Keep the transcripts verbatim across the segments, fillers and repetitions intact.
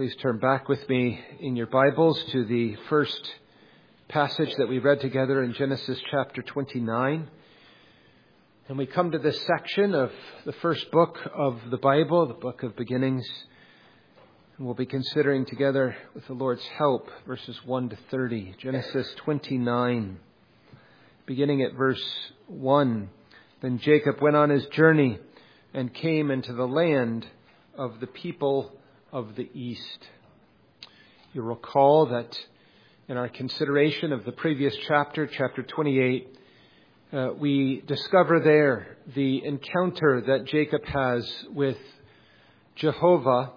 please turn back with me in your Bibles to the first passage that we read together in Genesis chapter twenty-nine. And we come to this section of the first book of the Bible, the book of beginnings. And we'll be considering together, with the Lord's help, verses one to thirty. Genesis twenty-nine, beginning at verse one. Then Jacob went on his journey and came into the land of the people of the east. You'll recall that in our consideration of the previous chapter, chapter twenty-eight, uh, we discover there the encounter that Jacob has with Jehovah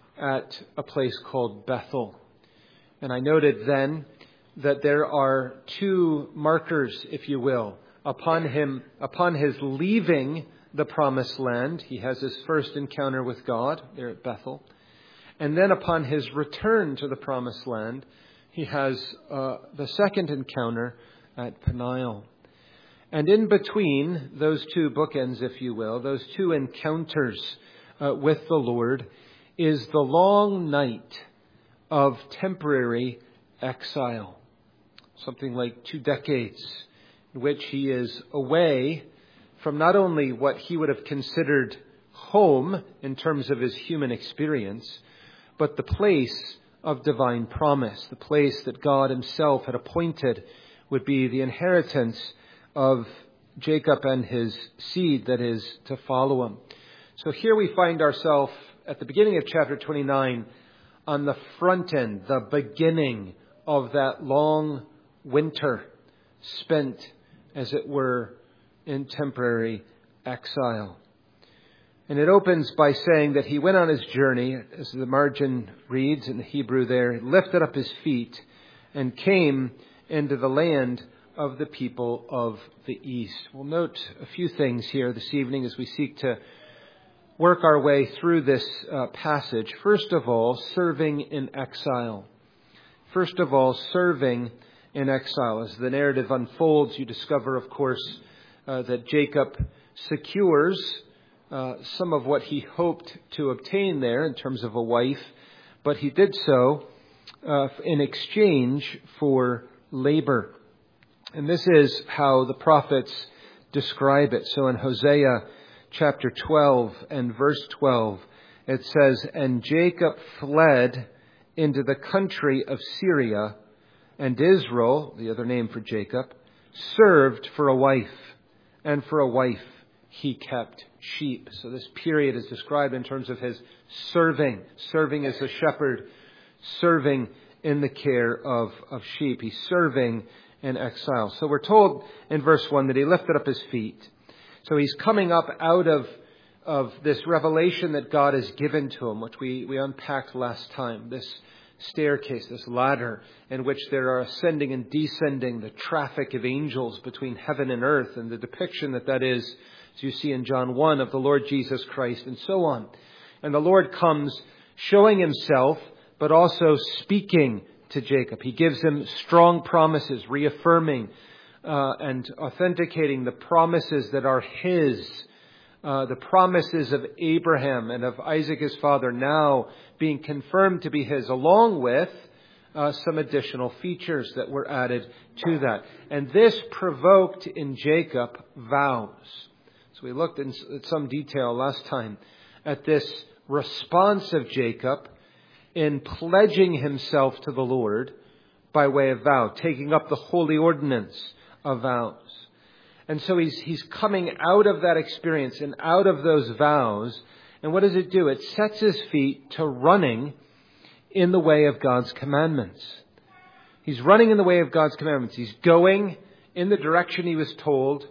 at a place called Bethel. And I noted then that there are two markers, if you will, upon him, upon his leaving the promised land. He has his first encounter with God there at Bethel. And then upon his return to the promised land, he has uh, the second encounter at Peniel. And in between those two bookends, if you will, those two encounters uh, with the Lord, is the long night of temporary exile. Something like two decades in which he is away from not only what he would have considered home in terms of his human experience, but the place of divine promise, the place that God himself had appointed would be the inheritance of Jacob and his seed that is to follow him. So here we find ourselves at the beginning of chapter twenty-nine on the front end, the beginning of that long winter spent, as it were, in temporary exile. And it opens by saying that he went on his journey, as the margin reads in the Hebrew there, lifted up his feet and came into the land of the people of the east. We'll note a few things here this evening as we seek to work our way through this uh, passage. First of all, serving in exile. First of all, serving in exile. As the narrative unfolds, you discover, of course, uh, that Jacob secures Uh, some of what he hoped to obtain there in terms of a wife, but he did so uh, in exchange for labor. And this is how the prophets describe it. So in Hosea chapter twelve and verse twelve, it says, "And Jacob fled into the country of Syria, and Israel," the other name for Jacob, "served for a wife, and for a wife he kept sheep." So this period is described in terms of his serving, serving as a shepherd, serving in the care of, of sheep. He's serving in exile. So we're told in verse one that he lifted up his feet. So he's coming up out of, of this revelation that God has given to him, which we, we unpacked last time, this staircase, this ladder in which there are ascending and descending, the traffic of angels between heaven and earth, and the depiction that that is, as you see in John one, of the Lord Jesus Christ, and so on. And the Lord comes showing himself, but also speaking to Jacob. He gives him strong promises, reaffirming uh, and authenticating the promises that are his, uh, the promises of Abraham and of Isaac his father, now being confirmed to be his, along with uh, some additional features that were added to that. And this provoked in Jacob vows. So we looked in some detail last time at this response of Jacob in pledging himself to the Lord by way of vow, taking up the holy ordinance of vows. And so he's he's coming out of that experience and out of those vows. And what does it do? It sets his feet to running in the way of God's commandments. He's running in the way of God's commandments. He's going in the direction he was told,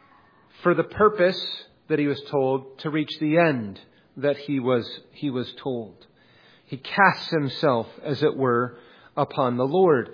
for the purpose that he was told, to reach the end that he was he was told. He casts himself, as it were, upon the Lord.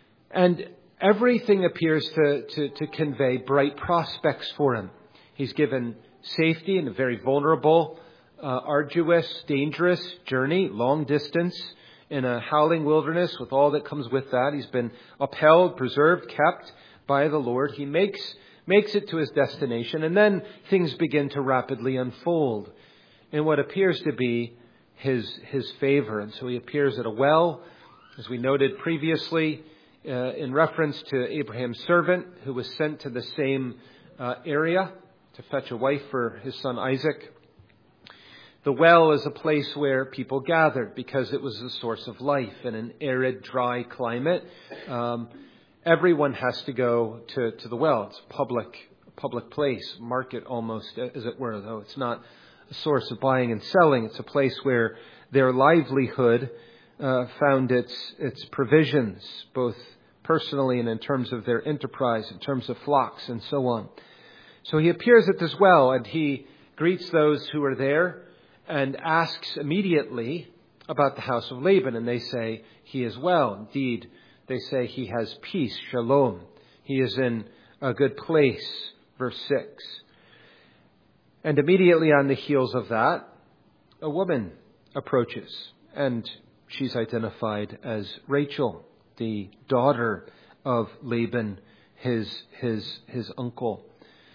And everything appears to, to, to convey bright prospects for him. He's given safety in a very vulnerable, uh, arduous, dangerous journey, long distance, in a howling wilderness with all that comes with that. He's been upheld, preserved, kept by the Lord. He makes makes it to his destination, and then things begin to rapidly unfold in what appears to be his, his favor. And so he appears at a well, as we noted previously, uh, in reference to Abraham's servant who was sent to the same uh, area to fetch a wife for his son Isaac. The well is a place where people gathered because it was the source of life in an arid, dry climate. Um, everyone has to go to, to the well. It's a public, public place, market almost, as it were, though it's not a source of buying and selling. It's a place where their livelihood uh, found its its provisions, both personally and in terms of their enterprise, in terms of flocks and so on. So he appears at this well and he greets those who are there and asks immediately about the house of Laban. And they say, he is well. Indeed, they say he has peace, shalom. He is in a good place, verse six. And immediately on the heels of that, a woman approaches. And she's identified as Rachel, the daughter of Laban, his, his, his uncle.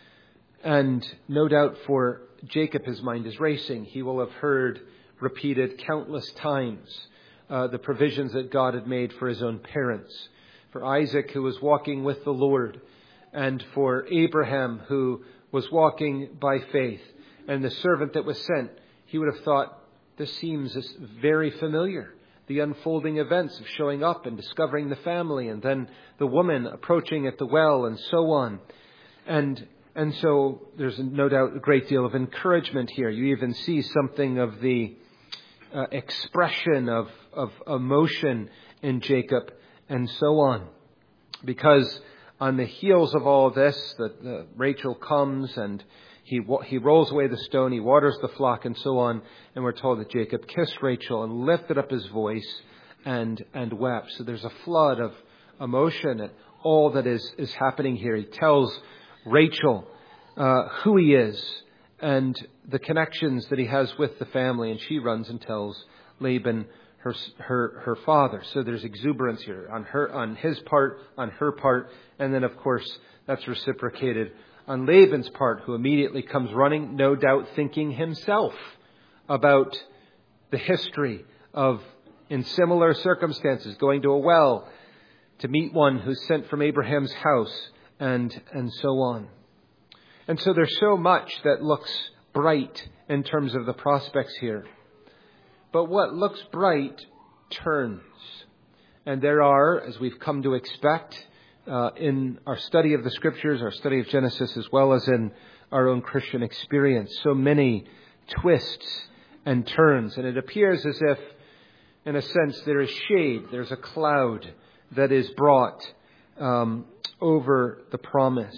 And no doubt for Jacob, his mind is racing. He will have heard repeated countless times uh, the provisions that God had made for his own parents. For Isaac, who was walking with the Lord. And for Abraham, who was walking by faith. And the servant that was sent, he would have thought, this seems very familiar. The unfolding events of showing up and discovering the family. And then the woman approaching at the well and so on. And And so there's no doubt a great deal of encouragement here. You even see something of the uh, expression of, of emotion in Jacob and so on. Because on the heels of all this, that uh, Rachel comes and he he rolls away the stone, he waters the flock and so on. And we're told that Jacob kissed Rachel and lifted up his voice and, and wept. So there's a flood of emotion at all that is, is happening here. He tells Rachel, uh, who he is and the connections that he has with the family. And she runs and tells Laban, her, her, her father. So there's exuberance here on her, on his part, on her part. And then, of course, that's reciprocated on Laban's part, who immediately comes running, no doubt thinking himself about the history of, in similar circumstances, going to a well to meet one who's sent from Abraham's house. And and so on. And so there's so much that looks bright in terms of the prospects here. But what looks bright turns. And there are, as we've come to expect, uh, in our study of the Scriptures, our study of Genesis, as well as in our own Christian experience, so many twists and turns. And it appears as if, in a sense, there is shade. There's a cloud that is brought um over the promise.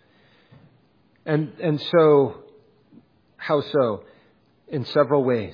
And and so, how so? In several ways.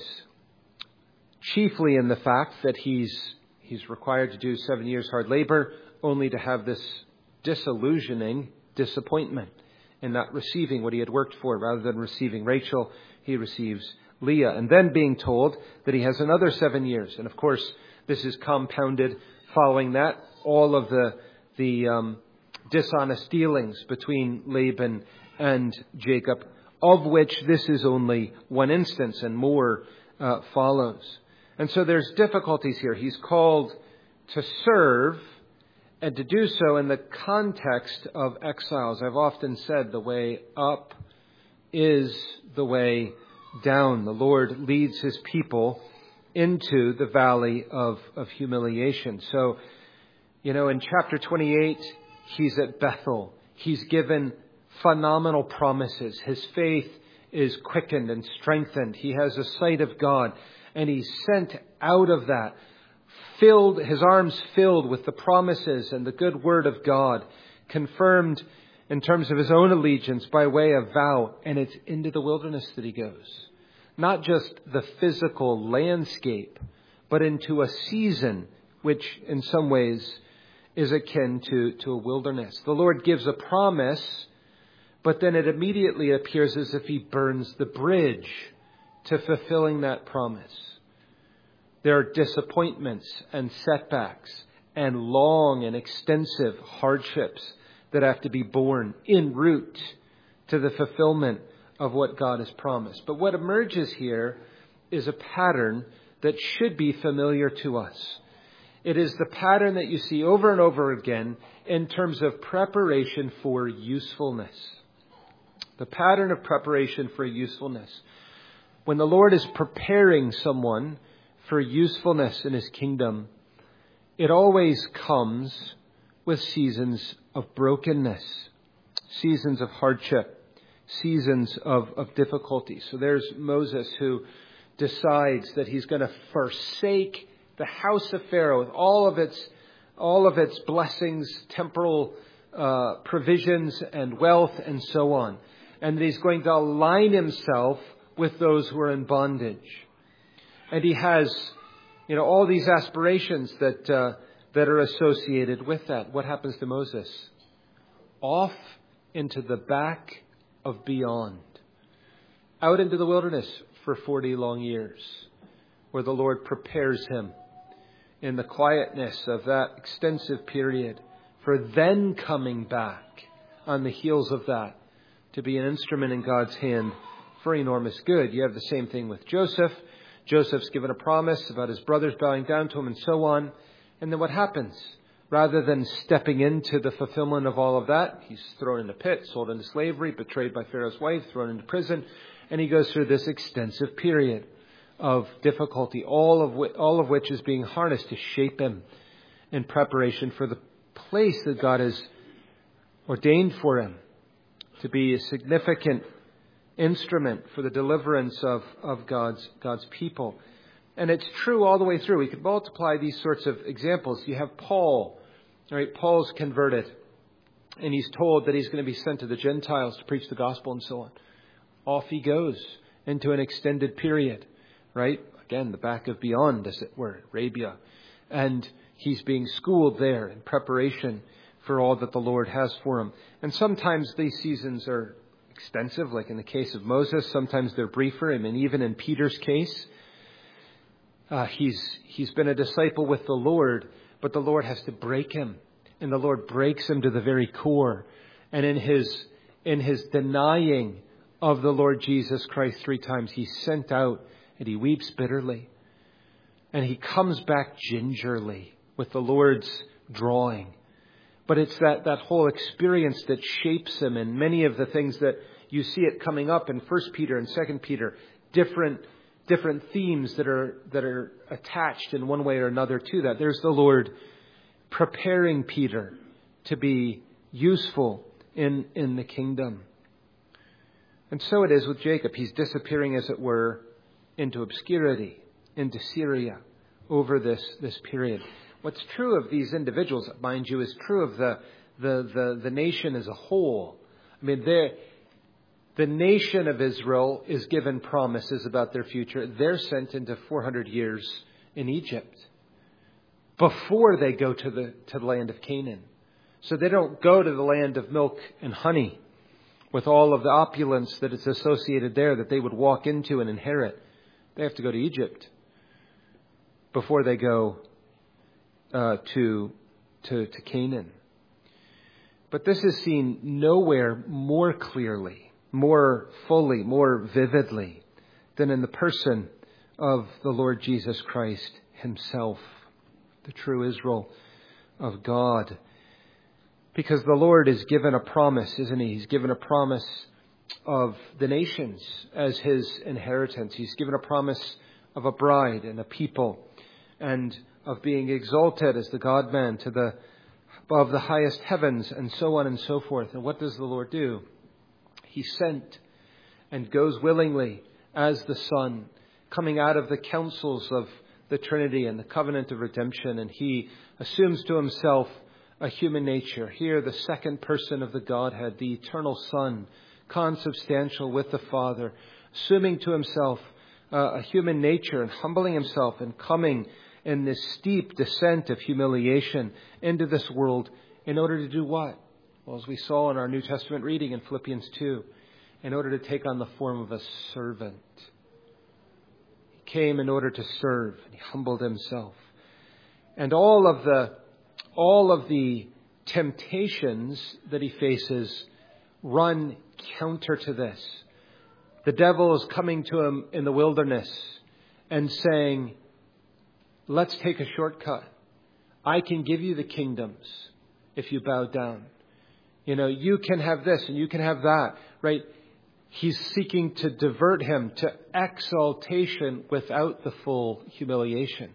Chiefly in the fact that he's he's required to do seven years hard labor, only to have this disillusioning disappointment in not receiving what he had worked for. Rather than receiving Rachel, he receives Leah. And then being told that he has another seven years. And of course, this is compounded following that. All of the the um dishonest dealings between Laban and Jacob, of which this is only one instance and more uh, follows. And so there's difficulties here. He's called to serve and to do so in the context of exiles. I've often said the way up is the way down. The Lord leads his people into the valley of, of humiliation. So, you know, in chapter twenty-eight, he's at Bethel. He's given phenomenal promises. His faith is quickened and strengthened. He has a sight of God. And he's sent out of that, filled, his arms filled with the promises and the good word of God, confirmed in terms of his own allegiance by way of vow. And it's into the wilderness that he goes. Not just the physical landscape, but into a season which in some ways is akin to, to a wilderness. The Lord gives a promise, but then it immediately appears as if he burns the bridge to fulfilling that promise. There are disappointments and setbacks and long and extensive hardships that have to be borne en route to the fulfillment of what God has promised. But what emerges here is a pattern that should be familiar to us. It is the pattern that you see over and over again in terms of preparation for usefulness. The pattern of preparation for usefulness. When the Lord is preparing someone for usefulness in His kingdom, it always comes with seasons of brokenness, seasons of hardship, seasons of, of difficulty. So there's Moses who decides that he's going to forsake the house of Pharaoh with all of its all of its blessings, temporal uh, provisions and wealth and so on. And that he's going to align himself with those who are in bondage. And he has, you know, all these aspirations that uh, that are associated with that. What happens to Moses? Off into the back of beyond. Out into the wilderness for forty long years, where the Lord prepares him in the quietness of that extensive period for then coming back on the heels of that to be an instrument in God's hand for enormous good. You have the same thing with Joseph. Joseph's given a promise about his brothers bowing down to him and so on. And then what happens? Rather than stepping into the fulfillment of all of that, he's thrown in the pit, sold into slavery, betrayed by Pharaoh's wife, thrown into prison. And he goes through this extensive period of difficulty, all of which, all of which is being harnessed to shape him in preparation for the place that God has ordained for him to be a significant instrument for the deliverance of, of God's, God's people. And it's true all the way through. We could multiply these sorts of examples. You have Paul, right? Paul's converted, and he's told that he's going to be sent to the Gentiles to preach the gospel and so on. Off he goes into an extended period, right? Again, the back of beyond, as it were, Arabia. And he's being schooled there in preparation for all that the Lord has for him. And sometimes these seasons are extensive, like in the case of Moses. Sometimes they're briefer. I mean, even in Peter's case, uh, he's he's been a disciple with the Lord, but the Lord has to break him. And the Lord breaks him to the very core. And in his in his denying of the Lord Jesus Christ three times, he's sent out and he weeps bitterly. And he comes back gingerly with the Lord's drawing. But it's that, that whole experience that shapes him, and many of the things that you see it coming up in First Peter and Second Peter, different different themes that are that are attached in one way or another to that. There's the Lord preparing Peter to be useful in, in the kingdom. And so it is with Jacob. He's disappearing, as it were, into obscurity, into Syria, over this, this period. What's true of these individuals, mind you, is true of the the the, the nation as a whole. I mean, the nation of Israel is given promises about their future. They're sent into four hundred years in Egypt before they go to the to the land of Canaan. So they don't go to the land of milk and honey with all of the opulence that is associated there that they would walk into and inherit. They have to go to Egypt before they go uh, to, to to Canaan. But this is seen nowhere more clearly, more fully, more vividly than in the person of the Lord Jesus Christ himself, the true Israel of God. Because the Lord is given a promise, isn't he? He's given a promise of the nations as his inheritance. He's given a promise of a bride and a people, and of being exalted as the God-man to the above the highest heavens, and so on and so forth. And what does the Lord do? He sent and goes willingly as the Son, coming out of the counsels of the Trinity and the covenant of redemption, and he assumes to himself a human nature. Here, the second person of the Godhead, the eternal Son, consubstantial with the Father, assuming to himself uh, a human nature and humbling himself and coming in this steep descent of humiliation into this world in order to do what? Well, as we saw in our New Testament reading in Philippians two, in order to take on the form of a servant. He came in order to serve, and he humbled himself. And all of the all of the temptations that he faces run counter to this. The devil is coming to him in the wilderness and saying, let's take a shortcut. I can give you the kingdoms if you bow down. You know, you can have this and you can have that, right? He's seeking to divert him to exaltation without the full humiliation,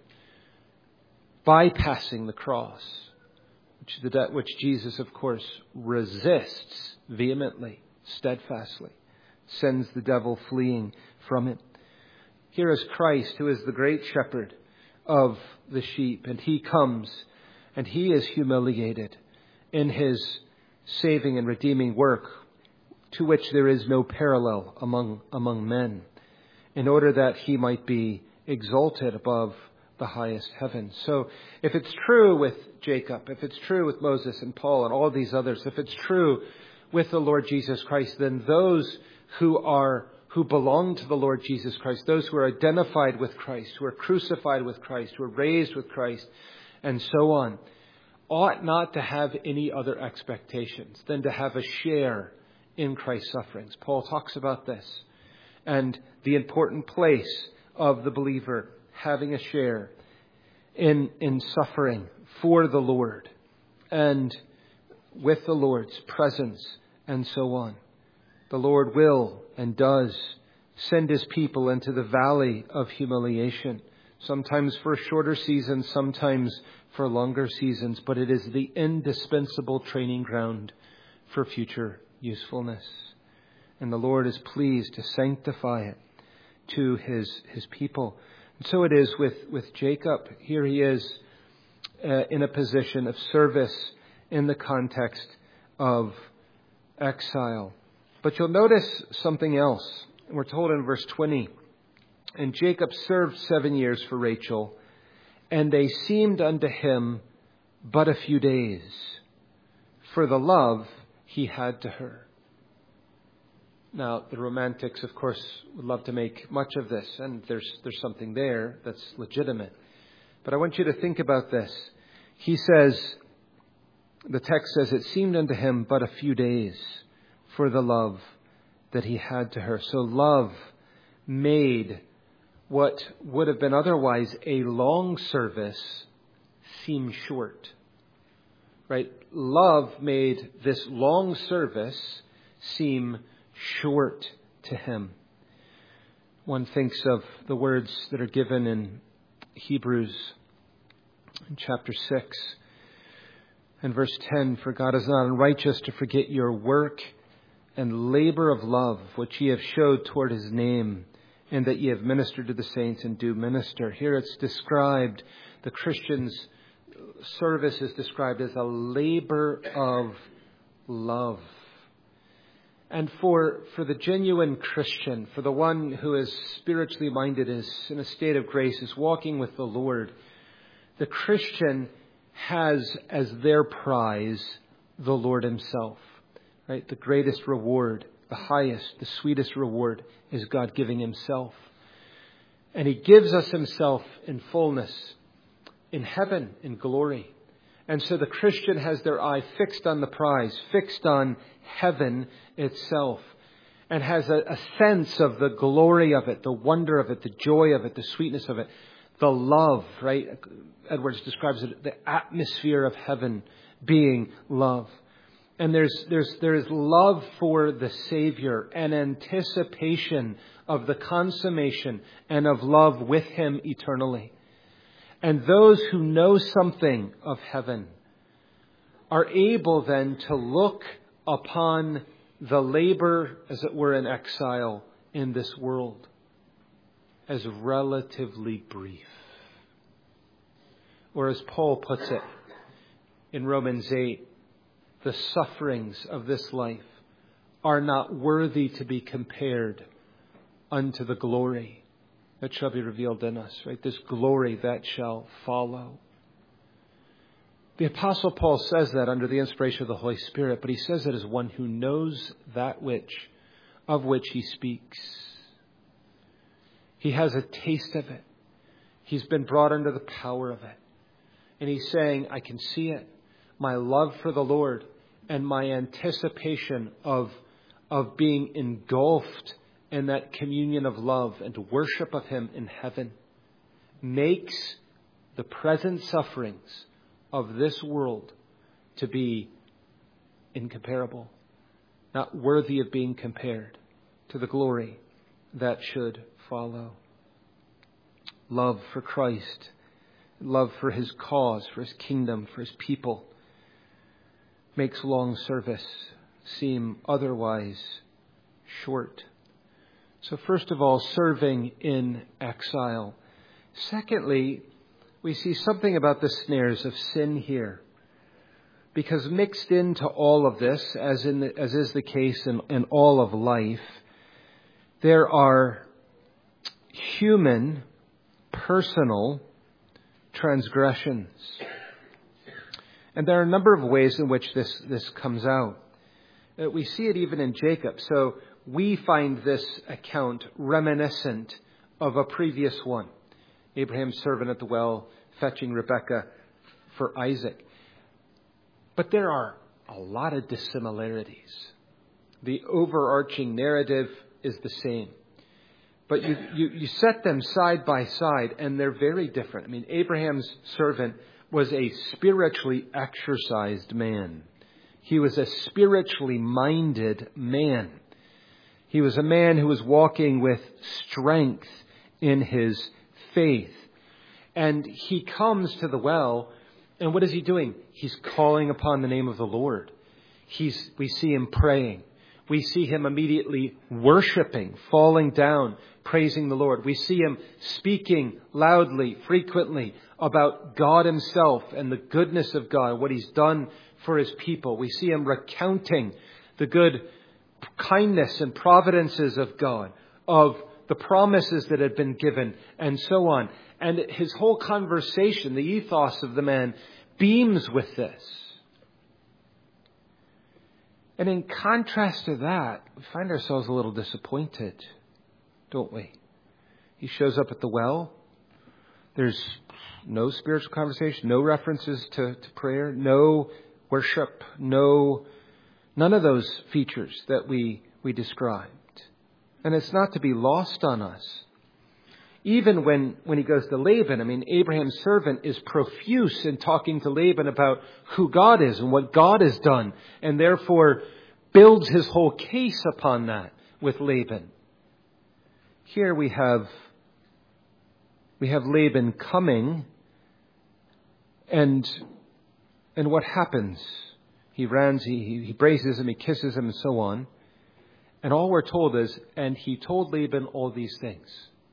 bypassing the cross, which, the, which Jesus, of course, resists vehemently, steadfastly, sends the devil fleeing from it. Here is Christ, who is the great shepherd of the sheep, and he comes and he is humiliated in his saving and redeeming work, to which there is no parallel among among men, in order that he might be exalted above the highest heaven. So if it's true with Jacob, if it's true with Moses and Paul and all these others, if it's true with the Lord Jesus Christ, then those who are who belong to the Lord Jesus Christ, those who are identified with Christ, who are crucified with Christ, who are raised with Christ, and so on, ought not to have any other expectations than to have a share in Christ's sufferings. Paul talks about this and the important place of the believer having a share in, in suffering for the Lord and with the Lord's presence and so on. The Lord will and does send his people into the valley of humiliation, sometimes for a shorter season, sometimes for longer seasons, but it is the indispensable training ground for future usefulness. And the Lord is pleased to sanctify it to his his people. And so it is with, with Jacob. Here he is uh, in a position of service in the context of exile. But you'll notice something else. We're told in verse twenty, and Jacob served seven years for Rachel, and they seemed unto him but a few days, for the love he had to her. Now, the romantics, of course, would love to make much of this, and there's there's something there that's legitimate. But I want you to think about this. He says, the text says, it seemed unto him but a few days for the love that he had to her. So love made what would have been otherwise a long service seem short. Right? Love made this long service seem short to him. One thinks of the words that are given in Hebrews in chapter six and verse ten, for God is not unrighteous to forget your work and labor of love, which ye have showed toward his name, and that ye have ministered to the saints and do minister. Here it's described, the Christian's service is described as a labor of love. And for, for the genuine Christian, for the one who is spiritually minded, is in a state of grace, is walking with the Lord, the Christian has as their prize the Lord himself. Right? The greatest reward, the highest, the sweetest reward is God giving himself. And he gives us himself in fullness, in heaven, in glory. And so the Christian has their eye fixed on the prize, fixed on heaven itself, and has a, a sense of the glory of it, the wonder of it, the joy of it, the sweetness of it, the love, right? Edwards describes it, the atmosphere of heaven being love. And there's there's there's love for the Savior and anticipation of the consummation and of love with him eternally. And those who know something of heaven are able then to look upon the labor, as it were, in exile in this world as relatively brief. Or as Paul puts it in Romans eight, the sufferings of this life are not worthy to be compared unto the glory that shall be revealed in us, right? This glory that shall follow. The Apostle Paul says that under the inspiration of the Holy Spirit, but he says it as one who knows that which, of which he speaks. He has a taste of it. He's been brought under the power of it. And he's saying, I can see it. My love for the Lord and my anticipation of, of being engulfed in that communion of love and worship of him in heaven makes the present sufferings of this world to be incomparable, not worthy of being compared to the glory that should follow. Love for Christ, love for his cause, for his kingdom, for his people, makes long service seem otherwise short. So first of all, serving in exile. Secondly, we see something about the snares of sin here. Because mixed into all of this, as in the, as is the case in, in all of life, there are human, personal transgressions. And there are a number of ways in which this, this comes out. Uh, we see it even in Jacob. So we find this account reminiscent of a previous one. Abraham's servant at the well fetching Rebekah for Isaac. But there are a lot of dissimilarities. The overarching narrative is the same. But you, you, you set them side by side and they're very different. I mean, Abraham's servant was a spiritually exercised man. He was a spiritually minded man. He was a man who was walking with strength in his faith. And he comes to the well, and what is he doing? He's calling upon the name of the Lord. He's, we see him praying. We see him immediately worshiping, falling down, praising the Lord. We see him speaking loudly, frequently about God himself and the goodness of God, what he's done for his people. We see him recounting the good kindness and providences of God, of the promises that had been given, and so on. And his whole conversation, the ethos of the man, beams with this. And in contrast to that, we find ourselves a little disappointed, don't we? He shows up at the well. There's no spiritual conversation, no references to, to prayer, no worship, no, none of those features that we, we described. And it's not to be lost on us. Even when, when he goes to Laban, I mean, Abraham's servant is profuse in talking to Laban about who God is and what God has done, and therefore builds his whole case upon that with Laban. Here we have, we have Laban coming, and, and what happens? He runs, he, he braces him, he kisses him, and so on. And all we're told is, and he told Laban all these things.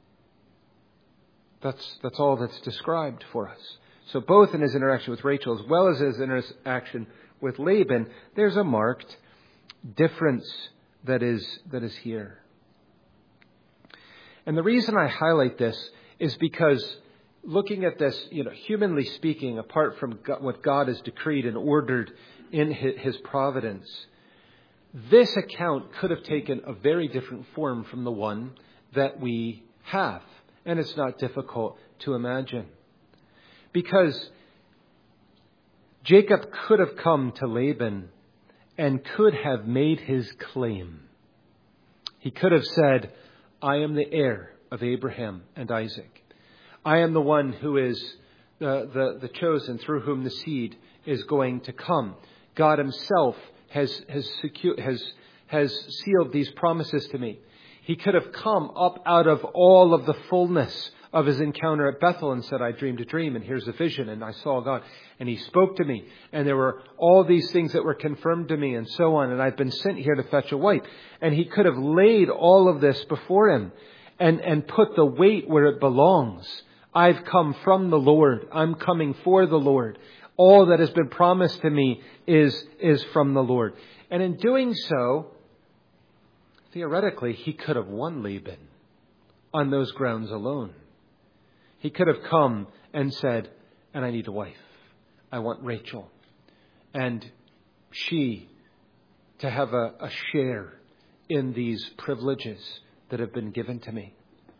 That's, that's all that's described for us. So both in his interaction with Rachel as well as his interaction with Laban, there's a marked difference that is, that is here. And the reason I highlight this is because looking at this, you know, humanly speaking, apart from God, what God has decreed and ordered in his providence, this account could have taken a very different form from the one that we have. And it's not difficult to imagine. Because Jacob could have come to Laban and could have made his claim. He could have said, I am the heir of Abraham and Isaac. I am the one who is the, the, the chosen through whom the seed is going to come. God himself has, has, secured, has, has sealed these promises to me. He could have come up out of all of the fullness of his encounter at Bethel and said, I dreamed a dream and here's a vision and I saw God and he spoke to me and there were all these things that were confirmed to me and so on, and I've been sent here to fetch a wife. And he could have laid all of this before him and, and put the weight where it belongs. I've come from the Lord. I'm coming for the Lord. All that has been promised to me is, is from the Lord. And in doing so, theoretically, he could have won Laban on those grounds alone. He could have come and said, and I need a wife. I want Rachel. And she to have a, a share in these privileges that have been given to me.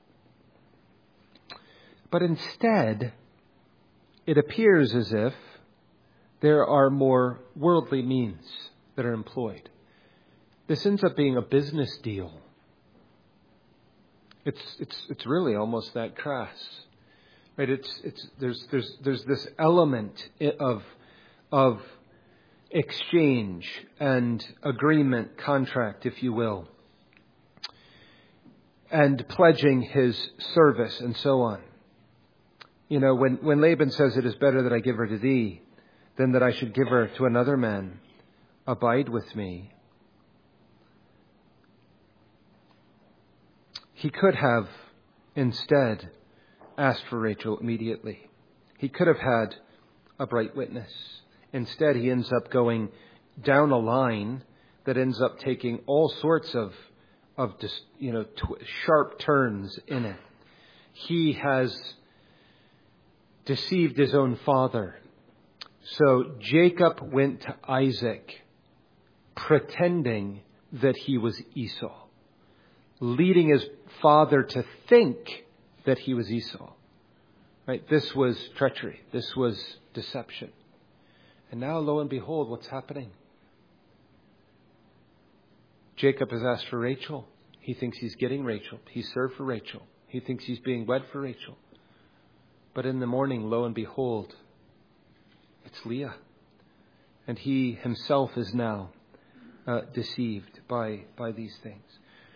But instead, it appears as if there are more worldly means that are employed. This ends up being a business deal. It's, it's, it's really almost that crass. Right? It's it's there's there's there's this element of of exchange and agreement, contract, if you will, and pledging his service and so on. You know, when, when Laban says, it is better that I give her to thee than that I should give her to another man, abide with me. He could have instead asked for Rachel immediately. He could have had a bright witness. Instead, he ends up going down a line that ends up taking all sorts of, of you know, tw- sharp turns in it. He has deceived his own father. So Jacob went to Isaac pretending that he was Esau, leading his father to think that he was Esau. Right? This was treachery. This was deception. And now, lo and behold, what's happening? Jacob has asked for Rachel. He thinks he's getting Rachel. He's served for Rachel. He thinks he's being wed for Rachel. But in the morning, lo and behold, it's Leah. And he himself is now uh, deceived by, by these things.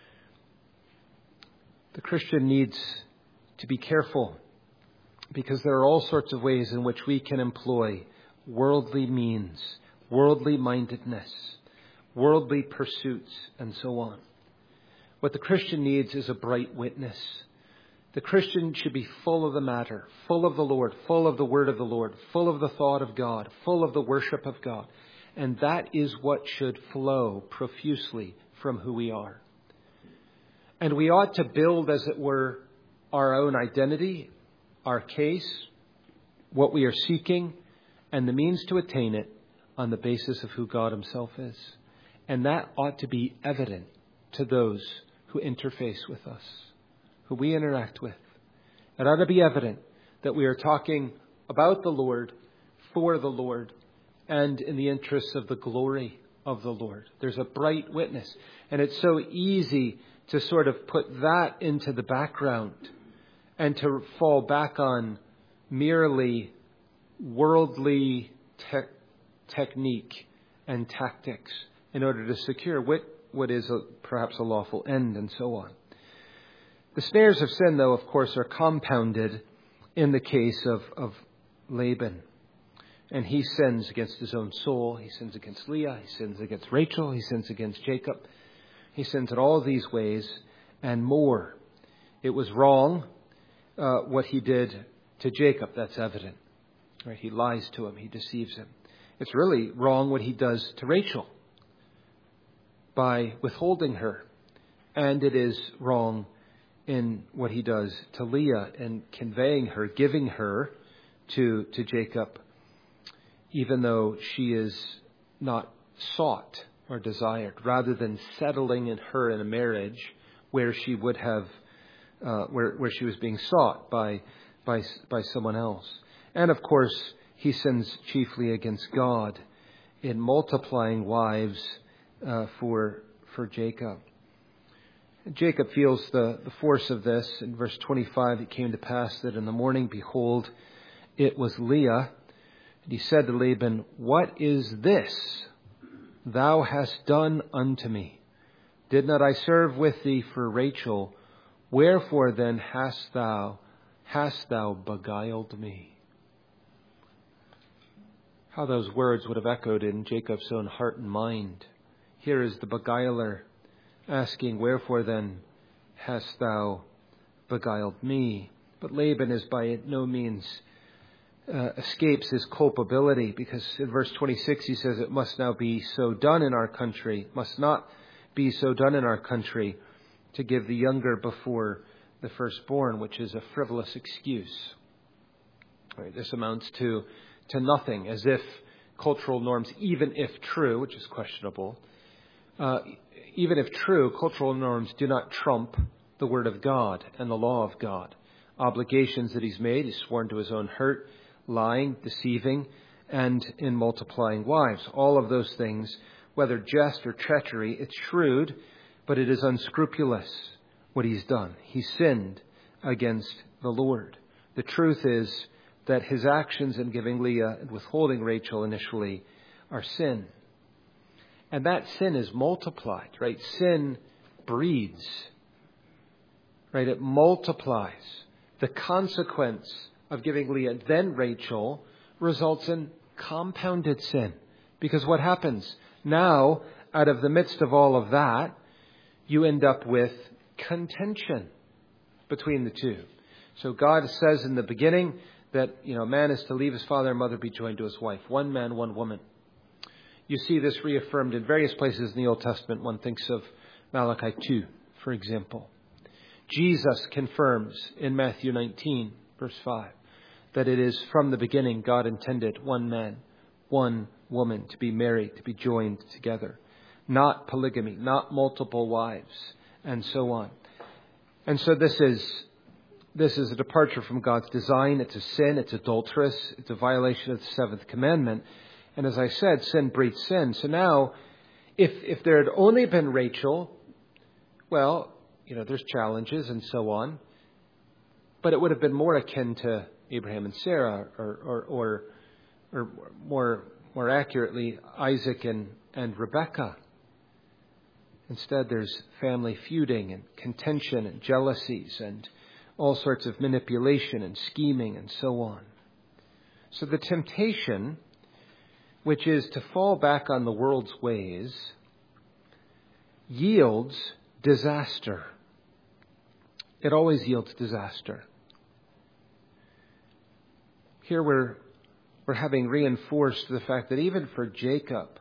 The Christian needs to be careful, because there are all sorts of ways in which we can employ worldly means, worldly mindedness, worldly pursuits, and so on. What the Christian needs is a bright witness. The Christian should be full of the matter, full of the Lord, full of the word of the Lord, full of the thought of God, full of the worship of God. And that is what should flow profusely from who we are. And we ought to build, as it were, our own identity, our case, what we are seeking, and the means to attain it on the basis of who God himself is. And that ought to be evident to those who interface with us, who we interact with. It ought to be evident that we are talking about the Lord, for the Lord, and in the interests of the glory of the Lord. There's a bright witness. And it's so easy to sort of put that into the background and to fall back on merely worldly te- technique and tactics in order to secure what, what is a, perhaps a lawful end, and so on. The snares of sin, though, of course, are compounded in the case of, of Laban. And he sins against his own soul. He sins against Leah. He sins against Rachel. He sins against Jacob. He sins in all these ways and more. It was wrong, uh, what he did to Jacob. That's evident. Right? He lies to him. He deceives him. It's really wrong what he does to Rachel by withholding her. And it is wrong in what he does to Leah and conveying her, giving her to, to Jacob, even though she is not sought or desired, rather than settling in her in a marriage where she would have, uh, where, where she was being sought by, by, by someone else. And of course, he sins chiefly against God in multiplying wives uh, for, for Jacob. Jacob feels the, the force of this. In verse twenty-five, it came to pass that in the morning, behold, it was Leah. And he said to Laban, what is this thou hast done unto me? Did not I serve with thee for Rachel? Wherefore then hast thou, hast thou beguiled me? How those words would have echoed in Jacob's own heart and mind. Here is the beguiler asking, wherefore then hast thou beguiled me? But Laban is by no means uh, escapes his culpability, because in verse twenty-six he says it must now be so done in our country, must not be so done in our country to give the younger before the firstborn, which is a frivolous excuse. Right, this amounts to, to nothing, as if cultural norms, even if true, which is questionable, uh, even if true, cultural norms do not trump the word of God and the law of God. Obligations that he's made, he's sworn to his own hurt, lying, deceiving, and in multiplying wives. All of those things, whether jest or treachery, it's shrewd, but it is unscrupulous what he's done. He sinned against the Lord. The truth is that his actions in giving Leah and withholding Rachel initially are sin. And that sin is multiplied, right? Sin breeds, right? It multiplies. The consequence of giving Leah then Rachel results in compounded sin. Because what happens? Now, out of the midst of all of that, you end up with contention between the two. So God says in the beginning that, you know, man is to leave his father and mother, be joined to his wife. One man, one woman. You see this reaffirmed in various places in the Old Testament. One thinks of Malachi two, for example. Jesus confirms in Matthew nineteen, verse five, that it is from the beginning God intended one man, one woman to be married, to be joined together. Not polygamy, not multiple wives, and so on. And so this is this is a departure from God's design. It's a sin. It's adulterous. It's a violation of the seventh commandment. And as I said, sin breeds sin. So now, if if there had only been Rachel, well, you know, there's challenges and so on. But it would have been more akin to Abraham and Sarah, or or or, or more more accurately, Isaac and, and Rebekah. Instead, there's family feuding and contention and jealousies and all sorts of manipulation and scheming and so on. So the temptation, which is to fall back on the world's ways, yields disaster. It always yields disaster. Here we're, we're having reinforced the fact that even for Jacob,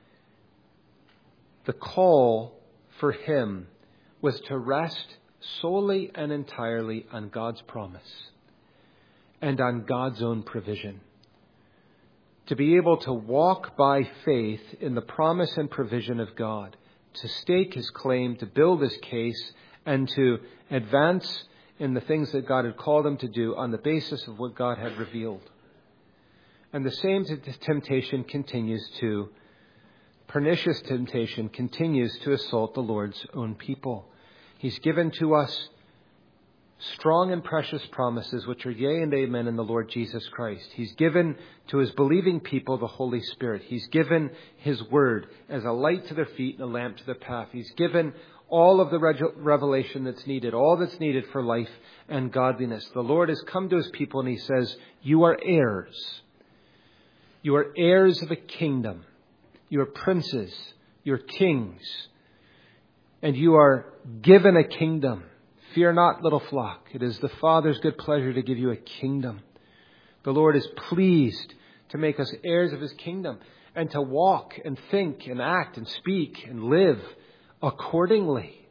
the call for him was to rest solely and entirely on God's promise and on God's own provision. To be able to walk by faith in the promise and provision of God, to stake his claim, to build his case, and to advance in the things that God had called him to do on the basis of what God had revealed. And the same temptation continues to, pernicious temptation continues to assault the Lord's own people. He's given to us strong and precious promises, which are yea and amen in the Lord Jesus Christ. He's given to his believing people the Holy Spirit. He's given his word as a light to their feet and a lamp to their path. He's given all of the revelation that's needed, all that's needed for life and godliness. The Lord has come to his people and he says, you are heirs. You are heirs of a kingdom. You are princes. You are kings. And you are given a kingdom. Fear not, little flock. It is the Father's good pleasure to give you a kingdom. The Lord is pleased to make us heirs of his kingdom and to walk and think and act and speak and live accordingly.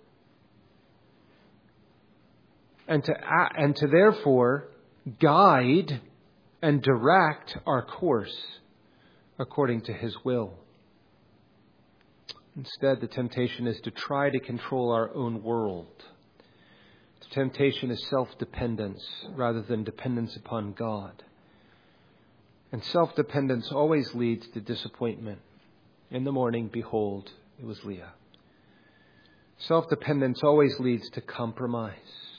And to, and to therefore guide and direct our course according to his will. Instead, the temptation is to try to control our own world. The temptation is self-dependence rather than dependence upon God. And self-dependence always leads to disappointment. In the morning, behold, it was Leah. Self-dependence always leads to compromise.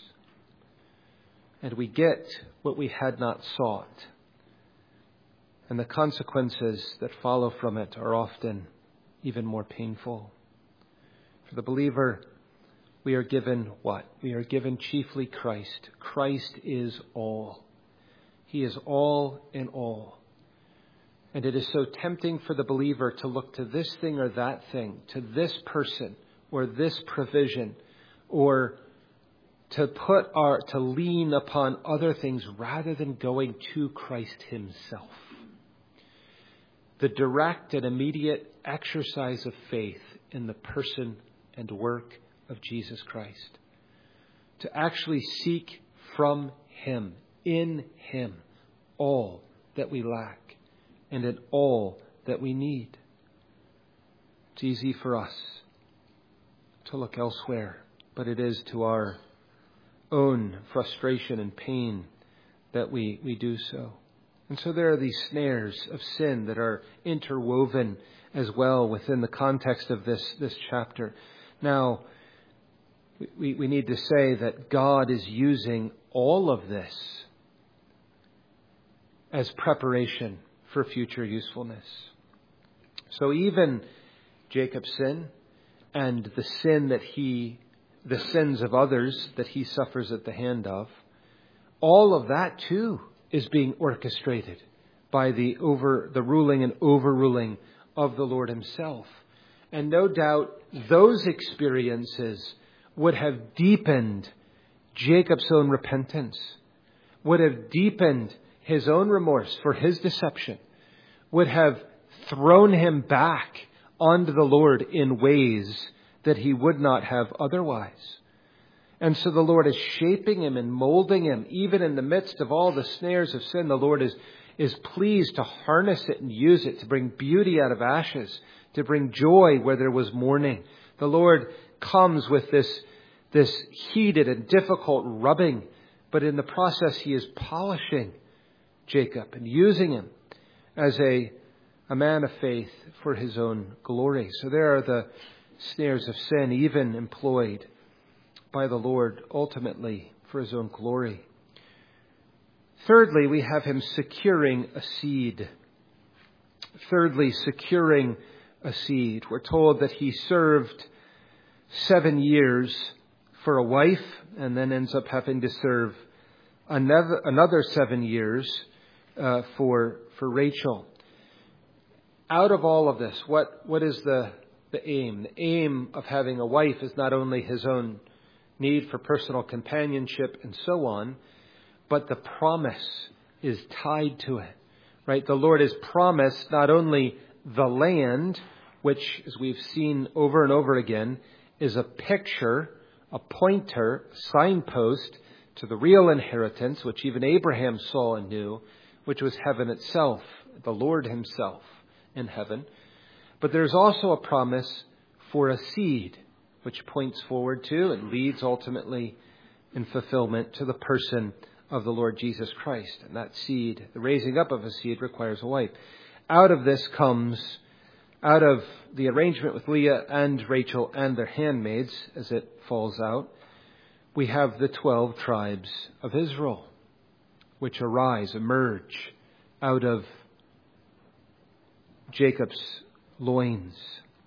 And we get what we had not sought. And the consequences that follow from it are often even more painful. For the believer, we are given what? We are given chiefly Christ. Christ is all. He is all in all. And it is so tempting for the believer to look to this thing or that thing, to this person or this provision, or to put our, to lean upon other things rather than going to Christ himself. The direct and immediate exercise of faith in the person and work of Jesus Christ. To actually seek from him, in him, all that we lack and in all that we need. It's easy for us to look elsewhere, but it is to our own frustration and pain that we, we do so. And so there are these snares of sin that are interwoven as well within the context of this, this chapter. Now, we, we need to say that God is using all of this as preparation for future usefulness. So even Jacob's sin and the sin that he, the sins of others that he suffers at the hand of, all of that too is being orchestrated by the over, the ruling and overruling of the Lord himself. And no doubt those experiences would have deepened Jacob's own repentance, would have deepened his own remorse for his deception, would have thrown him back onto the Lord in ways that he would not have otherwise. And so the Lord is shaping him and molding him, even in the midst of all the snares of sin. The Lord is, is pleased to harness it and use it to bring beauty out of ashes, to bring joy where there was mourning. The Lord comes with this, this heated and difficult rubbing, but in the process he is polishing Jacob and using him as a, a man of faith for his own glory. So there are the snares of sin, even employed by the Lord ultimately for his own glory. Thirdly, we have him securing a seed. Thirdly, securing a seed. We're told that he served seven years for a wife and then ends up having to serve another, another seven years uh, for, for Rachel. Out of all of this, what, what is the, the aim? The aim of having a wife is not only his own need for personal companionship and so on, but the promise is tied to it, right? The Lord has promised not only the land, which, as we've seen over and over again, is a picture, a pointer, signpost to the real inheritance, which even Abraham saw and knew, which was heaven itself, the Lord himself in heaven. But there's also a promise for a seed, which points forward to and leads ultimately in fulfillment to the person of the Lord Jesus Christ. And that seed, the raising up of a seed, requires a wife. Out of this comes, out of the arrangement with Leah and Rachel and their handmaids, as it falls out, we have the twelve tribes of Israel, which arise, emerge out of Jacob's loins.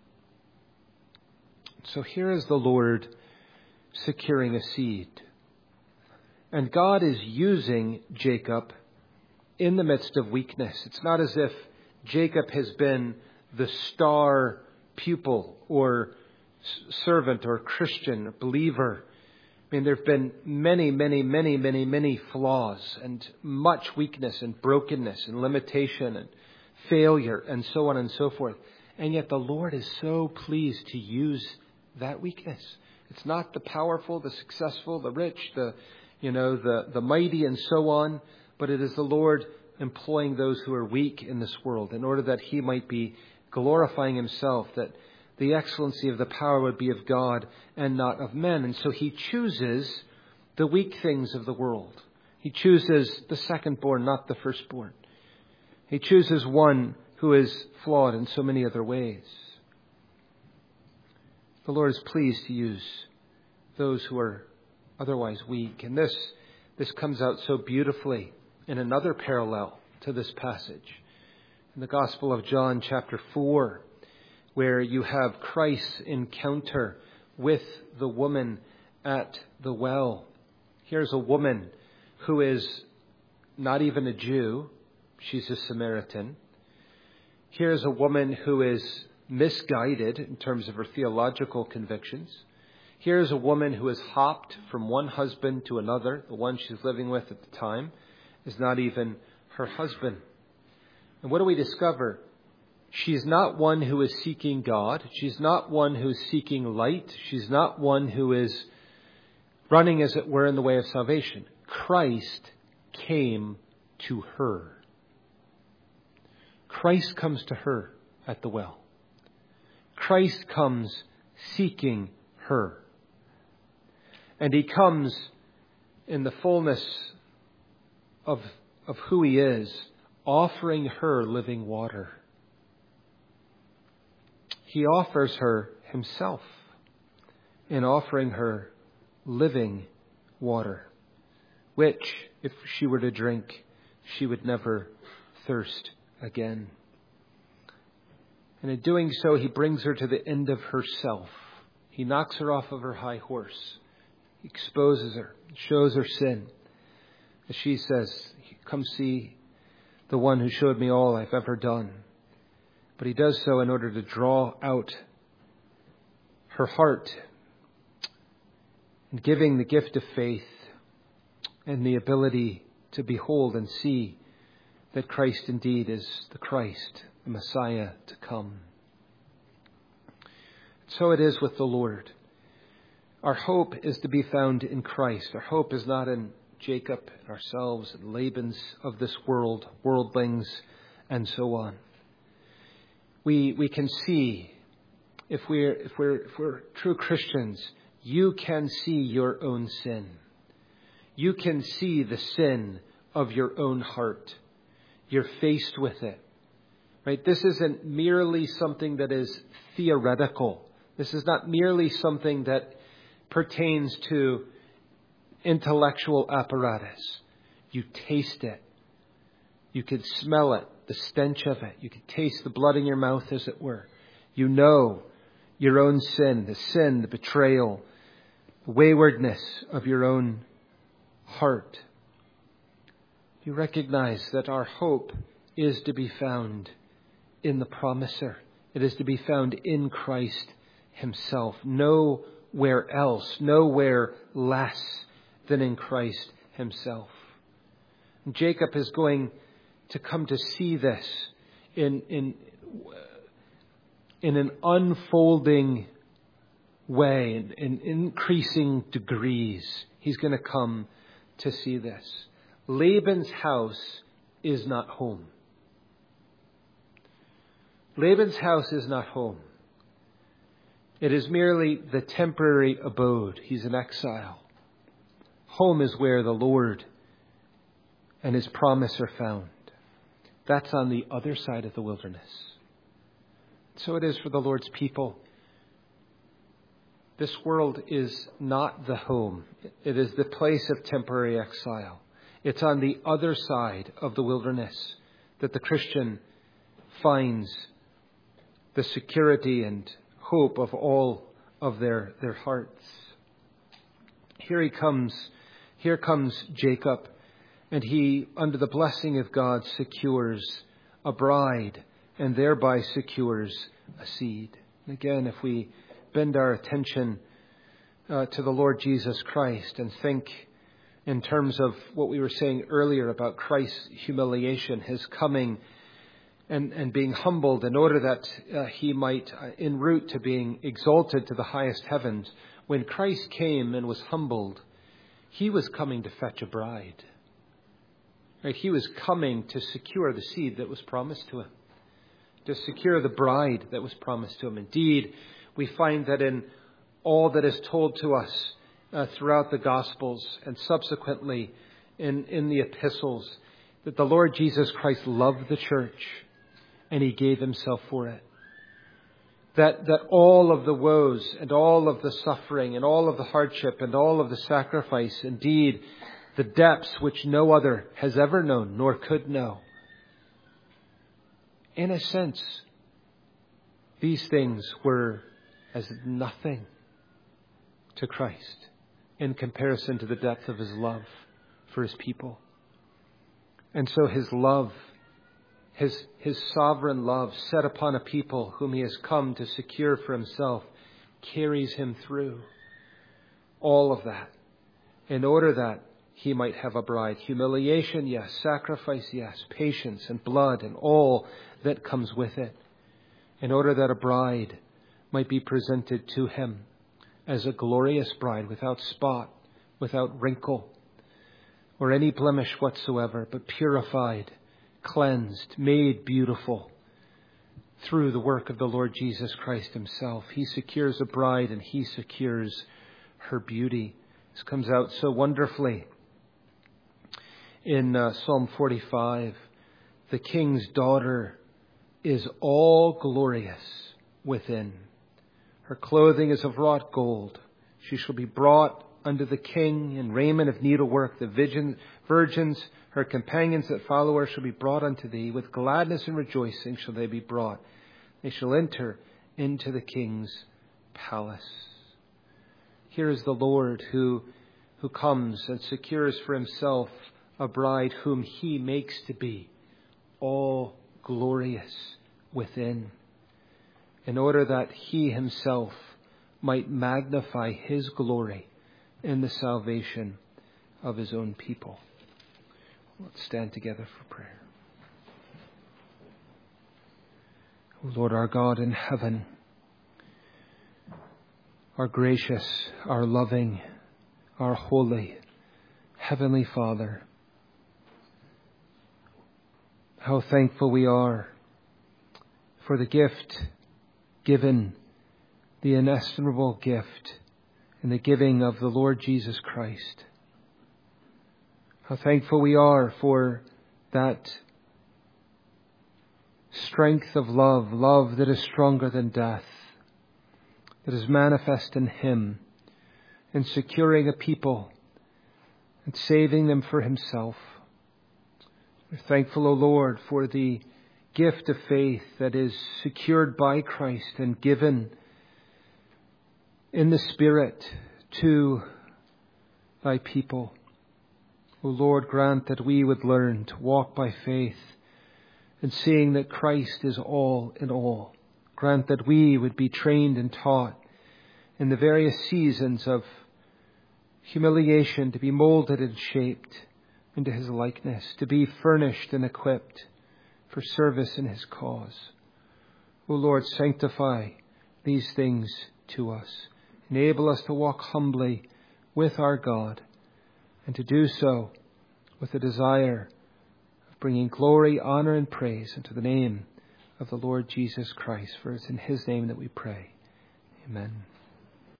So here is the Lord securing a seed. And God is using Jacob in the midst of weakness. It's not as if Jacob has been the star pupil or servant or Christian or believer. I mean, there have been many, many, many, many, many flaws and much weakness and brokenness and limitation and failure and so on and so forth. And yet the Lord is so pleased to use that weakness. It's not the powerful, the successful, the rich, the, you know, the, the mighty and so on, but it is the Lord employing those who are weak in this world in order that he might be glorifying himself, that the excellency of the power would be of God and not of men. And so he chooses the weak things of the world. He chooses the second-born, not the firstborn. He chooses one who is flawed in so many other ways. The Lord is pleased to use those who are otherwise weak. And this, this comes out so beautifully in another parallel to this passage. In the Gospel of John chapter four, where you have Christ's encounter with the woman at the well. Here's a woman who is not even a Jew. She's a Samaritan. Here's a woman who is misguided in terms of her theological convictions. Here's a woman who has hopped from one husband to another. The one she's living with at the time is not even her husband. And what do we discover? She's not one who is seeking God. She's not one who's seeking light. She's not one who is running, as it were, in the way of salvation. Christ came to her. Christ comes to her at the well. Christ comes seeking her. And he comes in the fullness of, of who he is, offering her living water. He offers her himself in offering her living water, which, if she were to drink, she would never thirst again. And in doing so, he brings her to the end of herself. He knocks her off of her high horse. He exposes her, shows her sin. As she says, come see the one who showed me all I've ever done. But he does so in order to draw out her heart and giving the gift of faith and the ability to behold and see that Christ indeed is the Christ, the Messiah to come. So it is with the Lord. Our hope is to be found in Christ. Our hope is not in Jacob, and ourselves, and Laban's of this world, worldlings, and so on. We we can see, if we're if we're if we're true Christians, you can see your own sin. You can see the sin of your own heart. You're faced with it. Right? This isn't merely something that is theoretical. This is not merely something that pertains to intellectual apparatus. You taste it. You could smell it, the stench of it. You could taste the blood in your mouth, as it were. You know your own sin, the sin, the betrayal, the waywardness of your own heart. You recognize that our hope is to be found in the promiser. It is to be found in Christ himself. Nowhere else, nowhere less than in Christ himself. And Jacob is going to come to see this in, in, in an unfolding way, in, in increasing degrees. He's going to come to see this. Laban's house is not home. Laban's house is not home. It is merely the temporary abode. He's in exile. Home is where the Lord and his promise are found. That's on the other side of the wilderness. So it is for the Lord's people. This world is not the home. It is the place of temporary exile. It's on the other side of the wilderness that the Christian finds the security and hope of all of their, their hearts. Here he comes, here comes Jacob, and he, under the blessing of God, secures a bride and thereby secures a seed. And again, if we bend our attention uh, to the Lord Jesus Christ and think in terms of what we were saying earlier about Christ's humiliation, his coming and, and being humbled in order that uh, he might, uh, en route to being exalted to the highest heavens, when Christ came and was humbled, he was coming to fetch a bride. Right? He was coming to secure the seed that was promised to him, to secure the bride that was promised to him. Indeed, we find that in all that is told to us uh, throughout the Gospels and subsequently in, in the epistles, that the Lord Jesus Christ loved the church and he gave himself for it. That, that all of the woes and all of the suffering and all of the hardship and all of the sacrifice, indeed, the depths which no other has ever known nor could know, in a sense, these things were as nothing to Christ in comparison to the depth of his love for his people. And so his love, his, his sovereign love set upon a people whom he has come to secure for himself, carries him through all of that in order that he might have a bride. Humiliation, yes. Sacrifice, yes. Patience and blood and all that comes with it, in order that a bride might be presented to him as a glorious bride, without spot, without wrinkle, or any blemish whatsoever, but purified, cleansed, made beautiful through the work of the Lord Jesus Christ himself. He secures a bride and he secures her beauty. This comes out so wonderfully in uh, Psalm forty-five. The king's daughter is all glorious within. Her clothing is of wrought gold. She shall be brought unto the king in raiment of needlework. The virgin, virgins, her companions that follow her, shall be brought unto thee. With gladness and rejoicing shall they be brought. They shall enter into the king's palace. Here is the Lord who, who comes and secures for himself a bride whom he makes to be all glorious within, in order that he himself might magnify his glory in the salvation of his own people. Let's stand together for prayer. O Lord, our God in heaven, our gracious, our loving, our holy, heavenly Father, how thankful we are for the gift given, the inestimable gift in the giving of the Lord Jesus Christ. How thankful we are for that strength of love, love that is stronger than death, that is manifest in him, in securing a people and saving them for himself. We're thankful, O Lord, for the gift of faith that is secured by Christ and given in the Spirit to thy people. O Lord, grant that we would learn to walk by faith and seeing that Christ is all in all. Grant that we would be trained and taught in the various seasons of humiliation to be molded and shaped into his likeness, to be furnished and equipped for service in his cause. O Lord, sanctify these things to us. Enable us to walk humbly with our God, and to do so with a desire of bringing glory, honor, and praise into the name of the Lord Jesus Christ. For it's in his name that we pray. Amen.